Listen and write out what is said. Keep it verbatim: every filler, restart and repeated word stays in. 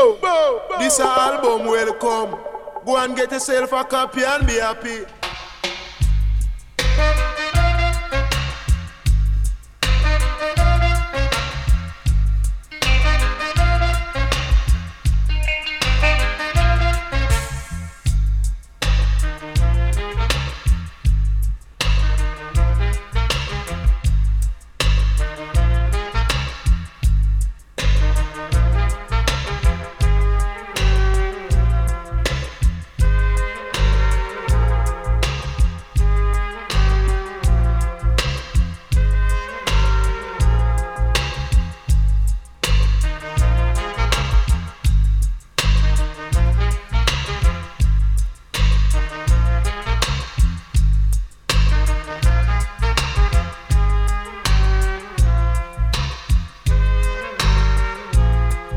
Bow, bow, bow. This album welcome. Go and get yourself a copy and be happy.